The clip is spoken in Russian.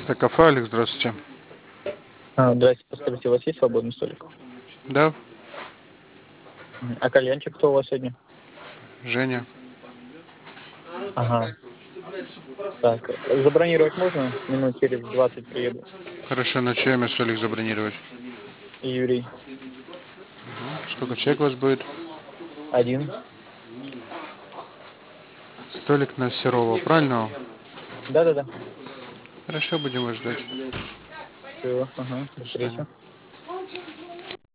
Это кафе, Алекс, здравствуйте. Здрасте, подскажите, у вас есть свободный столик? Да, А кальянчик кто у вас сегодня? Женя. Ага. Так, забронировать можно? Минут через 20 приеду. Хорошо, на чье имя столик забронировать? Юрий. Сколько человек у вас будет? Один? Столик на Серова, правильно? Да-да-да. Хорошо, будем вас ждать. Все, ага, До до свидания. встречи.